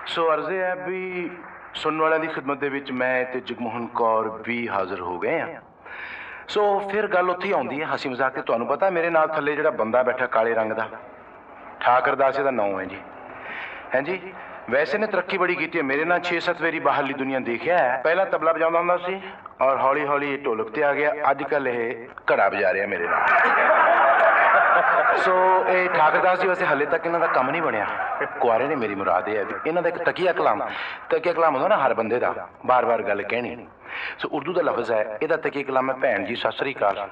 ਸੋ ਅਰਜ਼ ਹੈ ਵੀ ਸੁਣਨ ਵਾਲਿਆਂ ਦੀ ਖਿਦਮਤ ਦੇ ਵਿੱਚ ਮੈਂ ਤੇ ਜਗਮੋਹਨ ਕੌਰ ਵੀ ਹਾਜ਼ਰ ਹੋ ਗਏ ਆ। ਸੋ ਫਿਰ ਗੱਲ ਉੱਥੇ ਹੀ ਆਉਂਦੀ ਹੈ ਹਸੀ ਮਜ਼ਾਕ ਤੇ। ਤੁਹਾਨੂੰ ਪਤਾ ਮੇਰੇ ਨਾਲ ਥੱਲੇ ਜਿਹੜਾ ਬੰਦਾ ਬੈਠਾ ਕਾਲੇ ਰੰਗ ਦਾ, ਠਾਕਰ ਦਾਸ ਇਹਦਾ ਨਾਂ ਹੈ ਜੀ। ਹਾਂਜੀ, ਵੈਸੇ ਨੇ ਤਰੱਕੀ ਬੜੀ ਕੀਤੀ ਹੈ। ਮੇਰੇ ਨਾਲ 6-7 ਵਾਰੀ ਬਾਹਰਲੀ ਦੁਨੀਆ ਦੇਖਿਆ ਹੈ। ਪਹਿਲਾਂ ਤਬਲਾ ਵਜਾਉਂਦਾ ਹੁੰਦਾ ਸੀ ਔਰ ਹੌਲੀ ਹੌਲੀ ਇਹ ਢੋਲਕ ਤੇ ਆ ਗਿਆ। ਅੱਜ ਕੱਲ੍ਹ ਇਹ ਘੜਾ ਵਜਾ ਰਿਹਾ ਮੇਰੇ ਨਾਲ। ਸੋ ਇਹ ਠਾਕਰਦਾਸ ਜੀ ਵੈਸੇ ਹਾਲੇ ਤੱਕ ਇਹਨਾਂ ਦਾ ਕੰਮ ਨਹੀਂ ਬਣਿਆ। ਕੁਆਰੇ ਨੇ, ਮੇਰੀ ਮੁਰਾਦ ਇਹ ਹੈ ਵੀ ਇਹਨਾਂ ਦਾ ਇੱਕ ਤਕੀਆ ਕਲਾਮ ਹੁੰਦਾ ਨਾ ਹਰ ਬੰਦੇ ਦਾ, ਬਾਰ-ਬਾਰ ਗੱਲ ਕਹਿਣੀ। ਸੋ ਉਰਦੂ ਦਾ ਲਫ਼ਜ਼ ਹੈ, ਇਹਦਾ ਤਕੀਆ ਕਲਾਮ ਹੈ ਭੈਣ ਜੀ ਸਤਿ ਸ੍ਰੀ ਅਕਾਲ।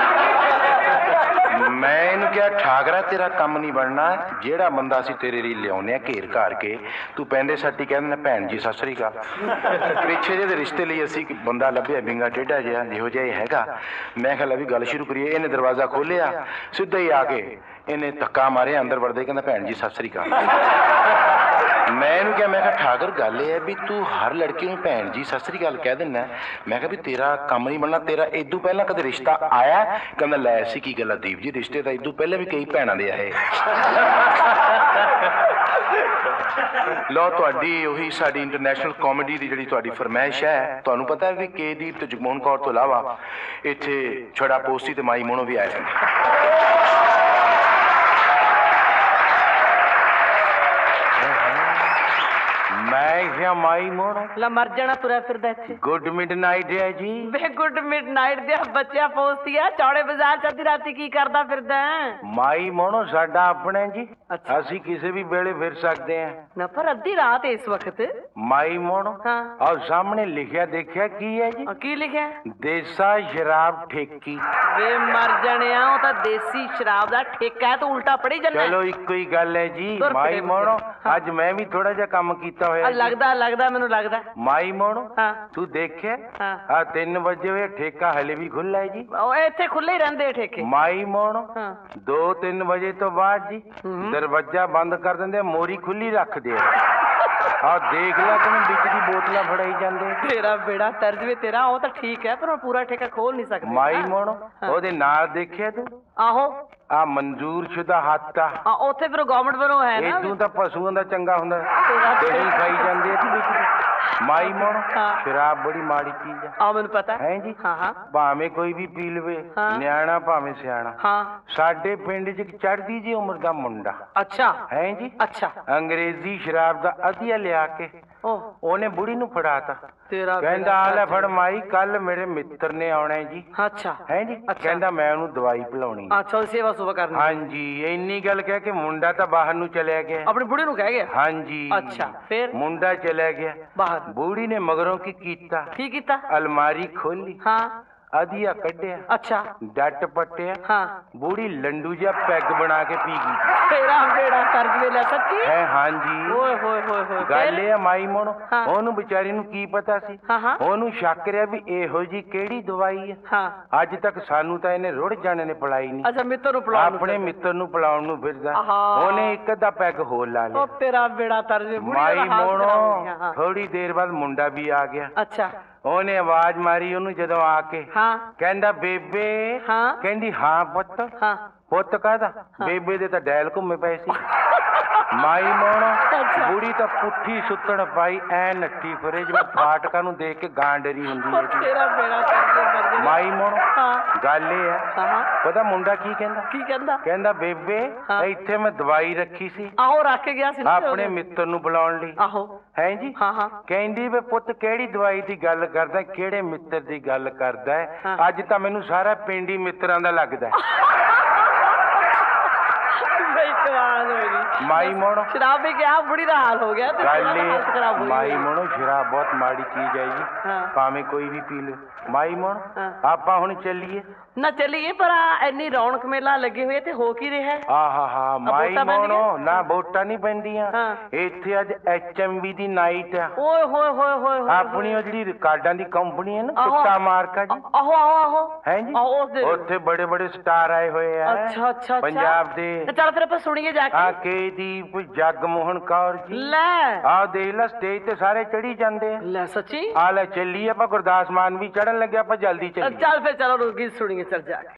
ਮੈਂ ਇਹਨੂੰ ਕਿਹਾ ਠਾਕਰਾ ਤੇਰਾ ਕੰਮ ਨਹੀਂ ਬਣਨਾ। ਜਿਹੜਾ ਬੰਦਾ ਅਸੀਂ ਤੇਰੇ ਲਈ ਲਿਆਉਂਦੇ ਆ ਘੇਰ ਘਾਰ ਕੇ, ਤੂੰ ਪੈਂਦੇ ਸੱਟੀ ਕਹਿੰਦੇ ਨੇ ਭੈਣ ਜੀ ਸਤਿ ਸ੍ਰੀ ਅਕਾਲ। ਪਿੱਛੇ ਜਿਹੇ ਦੇ ਰਿਸ਼ਤੇ ਲਈ ਅਸੀਂ ਇੱਕ ਬੰਦਾ ਲੱਭਿਆ ਬਿੰਗਾ ਟੇਢਾ ਜਿਹਾ, ਜਿਹੋ ਜਿਹਾ ਇਹ ਹੈਗਾ। ਮੈਂ ਕਿਹਾ ਲੈ ਵੀ ਗੱਲ ਸ਼ੁਰੂ ਕਰੀਏ। ਇਹਨੇ ਦਰਵਾਜ਼ਾ ਖੋਲ੍ਹਿਆ, ਸਿੱਧਾ ਹੀ ਆ ਕੇ ਇਹਨੇ ਧੱਕਾ ਮਾਰਿਆ, ਅੰਦਰ ਵੜਦੇ ਕਹਿੰਦਾ ਭੈਣ ਜੀ ਸਤਿ ਸ੍ਰੀ ਅਕਾਲ। ਮੈਂ ਇਹਨੂੰ ਕਿਹਾ, ਮੈਂ ਕਿਹਾ ਠਾਕਰ ਗੱਲ ਇਹ ਹੈ ਵੀ ਤੂੰ ਹਰ ਲੜਕੀ ਨੂੰ ਭੈਣ ਜੀ ਸਤਿ ਸ੍ਰੀ ਅਕਾਲ ਕਹਿ ਦਿੰਦਾ। ਮੈਂ ਕਿਹਾ ਵੀ ਤੇਰਾ ਕੰਮ ਨਹੀਂ ਬਣਨਾ। ਤੇਰਾ ਇਦੋਂ ਪਹਿਲਾਂ ਕਦੇ ਰਿਸ਼ਤਾ ਆਇਆ? ਕਹਿੰਦਾ ਲੈ ਐਸੀ ਕੀ ਗੱਲ ਆ ਦੀਪ ਜੀ, ਰਿਸ਼ਤੇ ਤਾਂ ਇਦੋਂ ਪਹਿਲਾਂ ਵੀ ਕਈ ਭੈਣਾਂ ਦੇ ਆਏ। ਲੋ ਤੁਹਾਡੀ ਉਹੀ ਸਾਡੀ ਇੰਟਰਨੈਸ਼ਨਲ ਕਾਮੇਡੀ ਦੀ ਜਿਹੜੀ ਤੁਹਾਡੀ ਫਰਮਾਇਸ਼ ਹੈ। ਤੁਹਾਨੂੰ ਪਤਾ ਹੈ ਵੀ ਕੇ ਦੀਪ ਤੇ ਜਗਮੋਹਨ ਕੌਰ ਤੋਂ ਇਲਾਵਾ ਇੱਥੇ ਛੜਾ ਪੋਸਤੀ ਤੇ ਮਾਈ ਮੋਨੋ ਵੀ ਆਏ ਨੇ। ਮੈਂ ਕਿਹਾ ਮਾਈ ਮੋਨੋ ਲਾ ਮਰ ਜਾਣਾ ਤੁਰਿਆ ਫਿਰਦਾ ਇੱਥੇ। ਗੁੱਡ ਮਿਡਨਾਈਟ ਹੈ ਜੀ। ਵੇ ਗੁੱਡ ਮਿਡਨਾਈਟ ਦੇ ਬੱਚਿਆ ਪੋਸਤੀਆ ਚੌੜੇ ਬਾਜ਼ਾਰ ਚ ਅੱਧੀ ਰਾਤੀ ਕੀ ਕਰਦਾ ਫਿਰਦਾ? ਮਾਈ ਮੋਨੋ ਸਾਡਾ ਆਪਣੇ ਜੀ, ਅੱਛਾ। ਅਸੀਂ ਕਿਸੇ ਵੀ ਵੇਲੇ ਫਿਰ ਸਕਦੇ ਹਾਂ ਨਾ ਪਰ ਅੱਧੀ ਰਾਤ ਇਸ ਵਕਤ ਮਾਈ ਮੋਨੋ। ਹਾਂ। ਔਰ ਸਾਹਮਣੇ ਲਿਖਿਆ ਦੇਖਿਆ ਕੀ ਹੈ ਜੀ? ਕੀ ਲਿਖਿਆ? ਦੇਸਾ ਸ਼ਰਾਬ ਠੇਕੀ। ਵੇ ਮਰ ਜਾਣਿਆ, ਉਹ ਤਾਂ ਦੇਸੀ ਸ਼ਰਾਬ ਦਾ ਠੇਕਾ ਹੈ, ਤੂੰ ਉਲਟਾ ਪੜੀ ਜਾਂਦਾ। ਚਲੋ ਇੱਕੋ ਹੀ ਗੱਲ ਹੈ ਜੀ ਮਾਈ ਮੋਨੋ। ਅੱਜ ਮੈਂ ਵੀ ਥੋੜਾ ਜਿਹਾ ਕੰਮ ਕੀਤਾ ਹੋਇਆ। ਲੱਗਦਾ ਮੈਨੂੰ ਲੱਗਦਾ। ਮਾਈ ਮੋਨੋ ਹਾਂ। ਤੂੰ ਦੇਖਿਆ ਹਾਂ। ਆ 3 ਵਜੇ ਹੋਏ, ਠੇਕਾ ਹਲੇ ਵੀ ਖੁੱਲਾ ਹੈ ਜੀ। ਉਹ ਇੱਥੇ ਖੁੱਲੇ ਹੀ ਰਹਿੰਦੇ ਠੇਕੇ। ਮਾਈ ਮੋਨੋ ਹਾਂ। 2-3 ਵਜੇ ਤੋਂ ਬਾਅਦ ਜੀ ਦਰਵਾਜ਼ਾ ਬੰਦ ਕਰ ਦਿੰਦੇ, ਮੋਰੀ ਖੁੱਲੀ ਰੱਖਦੇ ਆ ਦੇਖ ਲੈ ਤੈਨੂੰ ਵਿੱਚ ਦੀ ਬੋਤਲਾਂ ਫੜਾਈ ਜਾਂਦੇ। ਤੇਰਾ ਬੇੜਾ ਤਰਜਵੇ ਤੇਰਾ, ਉਹ ਤਾਂ ਠੀਕ ਹੈ ਪਰ ਪੂਰਾ ਠੇਕਾ ਖੋਲ ਨਹੀਂ ਸਕਦੇ। ਮਾਈ ਮੋਨੋ ਉਹਦੇ ਨਾਲ ਦੇਖਿਆ ਤੂੰ? ਆਹੋ ਆ ਮਨਜ਼ੂਰ ਸ਼ੁਦਾ ਹੱਥ ਆ। ਉੱਥੇ ਫਿਰ ਗਵਰਨਮੈਂਟ ਵੱਲੋਂ ਹੈ ਨਾ। ਇਦੋਂ ਤਾਂ ਪਸ਼ੂਆਂ ਦਾ ਚੰਗਾ ਹੁੰਦਾ, ਦਹੀਂ ਖਾਈ ਜਾਂਦੇ ਆ ਵਿੱਚ। ਮਾਈ ਮੋਨੋ ਸ਼ਰਾਬ ਬੜੀ ਮਾੜੀ ਚੀਜ਼ ਆ। ਆ ਮੈਨੂੰ ਪਤਾ ਹੈ ਜੀ। ਹਾਂ। ਭਾਵੇਂ ਕੋਈ ਵੀ ਪੀ ਲਵੇ, ਨਿਆਣਾ ਭਾਵੇਂ ਸਿਆਣਾ। ਹਾਂ। ਸਾਡੇ ਪਿੰਡ 'ਚ ਚੜ੍ਹਦੀ ਜੀ ਉਮਰ ਦਾ ਮੁੰਡਾ। ਅੱਛਾ। ਹੈ ਜੀ। ਅੱਛਾ। ਅੰਗਰੇਜ਼ੀ ਸ਼ਰਾਬ ਦਾ ਅਧੀਆ ਲਿਆ ਕੇ ਉਹਨੇ ਬੁੜੀ ਨੂੰ ਫੜਾਤਾ। ਤੇਰਾ ਕਹਿੰਦਾ ਆ ਲੈ ਫੜ ਮਾਈ, ਕੱਲ ਮੇਰੇ ਮਿੱਤਰ ਨੇ ਆਉਣਾ ਜੀ। ਅੱਛਾ। ਹੈ ਜੀ। ਕਹਿੰਦਾ ਮੈਂ ਉਹਨੂੰ ਦਵਾਈ ਪਿਲਾਉਣੀ। ਅੱਛਾ, ਸੇਵਾ ਸੁਭਾ ਕਰਨੀ। ਹਾਂਜੀ, ਇੰਨੀ ਗੱਲ ਕਹਿ ਕੇ ਮੁੰਡਾ ਤਾਂ ਬਾਹਰ ਨੂੰ ਚਲਿਆ ਗਿਆ। ਆਪਣੀ ਬੁੜੀ ਨੂੰ ਕਹਿ ਗਿਆ? ਹਾਂਜੀ। ਅੱਛਾ, ਫਿਰ ਮੁੰਡਾ ਚਲਿਆ ਗਿਆ ਬਾਹਰ। ਬੁੜੀ ਨੇ ਮਗਰੋਂ ਕੀ ਕੀਤਾ? ਕੀ ਕੀਤਾ? ਅਲਮਾਰੀ ਖੋਲੀ, ਹਾਂ। ਅਧੀਆ ਕੱਢਿਆ, ਅੱਛਾ। ਡੱਟ ਪੱਟਿਆ। ਹਾਂ। ਬੁੜੀ ਲੰਡੂ ਜਿਹਾ ਪੈਗ ਬਣਾ ਕੇ ਪੀ ਗਈ। ਤੇਰਾ ਬੇੜਾ ਤਰਜਵੇ ਲੈ ਸੱਚੀ ਹੈ। ਹਾਂਜੀ। ਓਏ ਹੋਏ ਹੋਏ ਹੋਏ। ਗੱਲ ਇਹ ਆ ਮਾਈ ਮੋਨੋ, ਉਹਨੂੰ ਵਿਚਾਰੀ ਨੂੰ ਕੀ ਪਤਾ ਸੀ? ਉਹਨੂੰ ਸ਼ੱਕ ਰਿਹਾ ਵੀ ਇਹੋ ਜੀ ਕਿਹੜੀ ਦਵਾਈ ਹੈ। ਹਾਂ। ਅੱਜ ਤੱਕ ਸਾਨੂੰ ਤਾਂ ਇਹਨੇ ਰੁੜ ਜਾਣੇ ਨੇ ਪਿਲਾਈ ਨਹੀਂ। ਅੱਛਾ, ਮਿੱਤਰ ਨੂੰ ਪਿਲਾਉਣ ਨੂੰ। ਆਪਣੇ ਮਿੱਤਰ ਨੂੰ ਪਿਲਾਉਣ ਨੂੰ ਫਿਰਦਾ। ਉਹਨੇ ਇੱਕ ਅੱਧਾ ਪੈਗ ਹੋਰ ਲਾ ਲਿਆ। ਉਹ ਤੇਰਾ ਬੇੜਾ ਤਰਜਵੇ। ਮਾਈ ਮੋਨੋ ਥੋੜੀ ਦੇਰ ਬਾਅਦ ਮੁੰਡਾ ਵੀ ਆ ਗਿਆ। ਅੱਛਾ। ਉਹਨੇ ਆਵਾਜ਼ ਮਾਰੀ ਉਹਨੂੰ ਜਦੋਂ ਆ ਕੇ। ਹਾਂ। ਕਹਿੰਦਾ ਬੇਬੇ। ਹਾਂ। ਕਹਿੰਦੀ ਹਾਂ ਪੁੱਤ। ਹਾਂ। ਪੁੱਤ ਕਾਹਦਾ? ਬੇਬੇ ਦੇ ਤਾਂ ਡੈਲ ਘੁੰਮੇ ਪਏ ਸੀ। ਮਾਈ ਮੋਨੋ ਬੁੜੀ ਤਾਂ ਪੁੱਠੀ ਸੁੱਤਣ ਪਾਈ, ਐ ਨੱਠੀ ਫਿਰੇ ਜਿਵੇਂ ਫਾਟਕਾਂ ਨੂੰ ਦੇਖ ਕੇ ਗਾਂ ਡਰੀ ਹੁੰਦੀ ਹੈ। ਤੇਰਾ ਬੇੜਾ ਤਰਜਵੇ। ਮਾਈ ਮੋਨੋ ਗੱਲ ਇਹ ਹੈ, ਪਤਾ ਮੁੰਡਾ ਕੀ ਕਹਿੰਦਾ? ਕੀ ਕਹਿੰਦਾ? ਕਹਿੰਦਾ ਬੇਬੇ ਇੱਥੇ ਮੈਂ ਦਵਾਈ ਰੱਖੀ ਸੀ। ਆਹੋ ਰੱਖ ਕੇ ਗਿਆ ਸੀ ਆਪਣੇ ਮਿੱਤਰ ਨੂੰ ਬੁਲਾਉਣ ਲਈ। ਆਹੋ। ਹੈ ਜੀ। ਹਾਂ। ਕਹਿੰਦੀ ਵੇ ਪੁੱਤ ਕਿਹੜੀ ਦਵਾਈ ਦੀ ਗੱਲ ਕਰਦਾ, ਕਿਹੜੇ ਮਿੱਤਰ ਦੀ ਗੱਲ ਕਰਦਾ? ਅੱਜ ਤਾਂ ਮੈਨੂੰ ਸਾਰਾ ਪਿੰਡ ਹੀ ਮਿੱਤਰਾਂ ਦਾ ਲੱਗਦਾ। ਮਾਈ ਮੋਨੋ ਸ਼ਰਾਬ ਵੀ ਗਿਆ, ਬੁੜੀ ਦਾ ਹਾਲ ਹੋ ਗਿਆ। ਮਾਈ ਮੋਨੋ ਸ਼ਰਾਬ ਬਹੁਤ ਮਾੜੀ ਚੀਜ਼ ਹੈ ਜੀ, ਭਾਵੇਂ ਕੋਈ ਵੀ ਪੀ ਲੇ। ਮਾਈ ਮੋਨੋ ਆਪਾਂ ਹੁਣ ਚੱਲੀਏ ਨਾ? ਚੱਲੀਏ, ਪਰ ਇੰਨੀ ਰੌਣਕ ਮੇਲਾ ਲੱਗੇ ਹੋਏ ਤੇ ਹੋ ਕੀ ਰਿਹਾ? ਆਹਾ ਮਾਈ ਮੋਨੋ ਨਾ ਵੋਟਾਂ ਨਹੀਂ ਪੈਂਦੀਆਂ ਇੱਥੇ। ਅੱਜ HMV ਦੀ ਨਾਈਟ ਆ। ਓਏ ਹੋਏ ਹੋਏ ਹੋਏ। ਆਪਣੀ ਉਹ ਜਿਹੜੀ ਰਿਕਾਰਡਾਂ ਦੀ ਕੰਪਨੀ ਹੈ ਨਾ, ਚਿੱਟਾ ਮਾਰਕਾ ਜੀ। ਆਹੋ ਆਹੋ। ਹੈ ਜੀ। ਉੱਥੇ ਬੜੇ ਬੜੇ ਸਟਾਰ ਆਏ ਹੋਏ ਆ। ਅੱਛਾ ਪੰਜਾਬ ਦੇ। ਚੱਲ ਫਿਰ ਆਪਾਂ ਸੁਣੀਏ ਜਾ ਕੇ। ਆ ਕੇ ਦੀਪ ਜਗਮੋਹਨ ਕੌਰ ਜੀ। ਲੈ ਆ ਦੇਖ ਲੈ ਸਟੇਜ ਤੇ ਸਾਰੇ ਚੜੀ ਜਾਂਦੇ ਆ। ਲੈ ਸੱਚੀ? ਆ ਲੈ ਚੱਲੀ ਆਪਾਂ, ਗੁਰਦਾਸ ਮਾਨ ਵੀ ਚੜਨ ਲੱਗਿਆ, ਆਪਾਂ ਜਲਦੀ ਚੱਲੀਏ। ਚੱਲ ਫਿਰ ਚਲੋ ਗੀਤ ਸੁਣੀਏ, ਚੱਲ ਜਾ ਕੇ।